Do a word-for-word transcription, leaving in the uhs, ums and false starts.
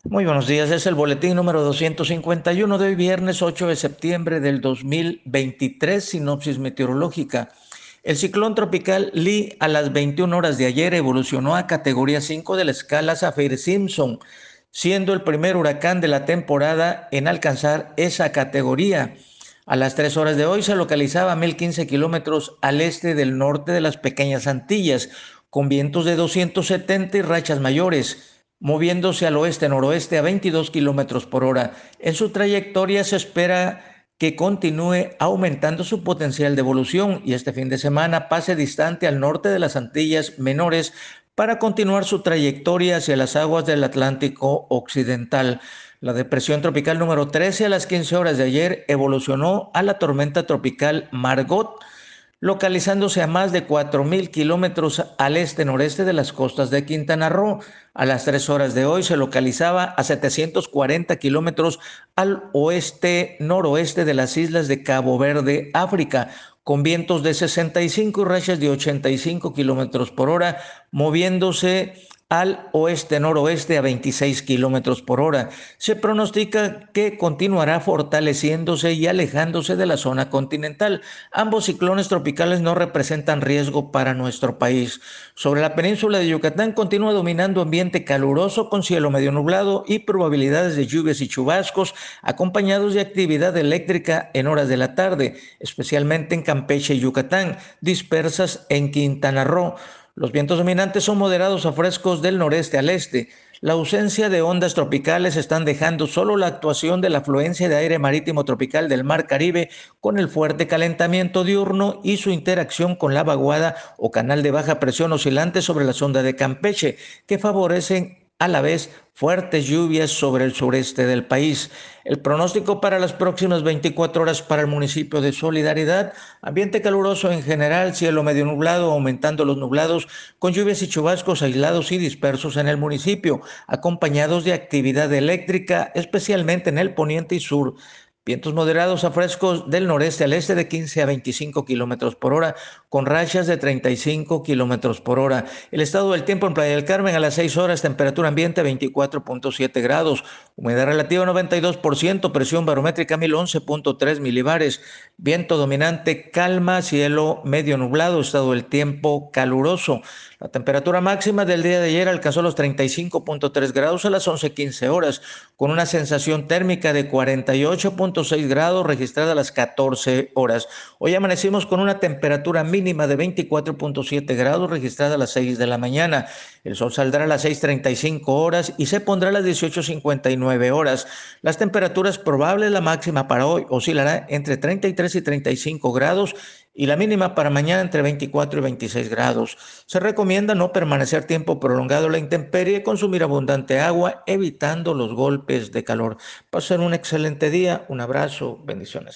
Muy buenos días, es el boletín número doscientos cincuenta y uno de hoy viernes ocho de septiembre del dos mil veintitrés, sinopsis meteorológica. El ciclón tropical Lee a las veintiuna horas de ayer evolucionó a categoría cinco de la escala Saffir-Simpson, siendo el primer huracán de la temporada en alcanzar esa categoría. A las tres horas de hoy se localizaba a mil quince kilómetros al este del norte de las Pequeñas Antillas, con vientos de doscientos setenta y rachas mayores, moviéndose al oeste-noroeste a veintidós kilómetros por hora. En su trayectoria se espera que continúe aumentando su potencial de evolución y este fin de semana pase distante al norte de las Antillas Menores para continuar su trayectoria hacia las aguas del Atlántico Occidental. La depresión tropical número trece a las quince horas de ayer evolucionó a la tormenta tropical Margot, localizándose a más de cuatro mil kilómetros al este-noreste de las costas de Quintana Roo. A las tres horas de hoy se localizaba a setecientos cuarenta kilómetros al oeste-noroeste de las islas de Cabo Verde, África, con vientos de sesenta y cinco y rachas de ochenta y cinco kilómetros por hora, moviéndose al oeste-noroeste a veintiséis kilómetros por hora. Se pronostica que continuará fortaleciéndose y alejándose de la zona continental. Ambos ciclones tropicales no representan riesgo para nuestro país. Sobre la península de Yucatán continúa dominando ambiente caluroso con cielo medio nublado y probabilidades de lluvias y chubascos, acompañados de actividad eléctrica en horas de la tarde, especialmente en Campeche y Yucatán, dispersas en Quintana Roo. Los vientos dominantes son moderados a frescos del noreste al este. La ausencia de ondas tropicales están dejando solo la actuación de la afluencia de aire marítimo tropical del Mar Caribe con el fuerte calentamiento diurno y su interacción con la vaguada o canal de baja presión oscilante sobre la sonda de Campeche, que favorecen a la vez fuertes lluvias sobre el sureste del país. El pronóstico para las próximas veinticuatro horas para el municipio de Solidaridad: ambiente caluroso en general, cielo medio nublado, aumentando los nublados, con lluvias y chubascos aislados y dispersos en el municipio, acompañados de actividad eléctrica, especialmente en el poniente y sur. Vientos moderados a frescos del noreste al este de quince a veinticinco kilómetros por hora, con rachas de treinta y cinco kilómetros por hora. El estado del tiempo en Playa del Carmen: a las seis horas, temperatura ambiente veinticuatro punto siete grados, humedad relativa noventa y dos por ciento, presión barométrica mil once punto tres milibares, viento dominante calma, cielo medio nublado, estado del tiempo caluroso. La temperatura máxima del día de ayer alcanzó los treinta y cinco punto tres grados a las once quince horas, con una sensación térmica de cuarenta y ocho punto seis grados registrada a las catorce horas. Hoy amanecimos con una temperatura mínima de veinticuatro punto siete grados registrada a las seis de la mañana. El sol saldrá a las seis treinta y cinco horas y se pondrá a las dieciocho cincuenta y nueve horas. Las temperaturas probables: la máxima para hoy oscilará entre treinta y tres y treinta y cinco grados y la mínima para mañana entre veinticuatro y veintiséis grados. Se recomienda no permanecer tiempo prolongado en la intemperie, consumir abundante agua, evitando los golpes de calor. Pasen un excelente día, un abrazo, bendiciones.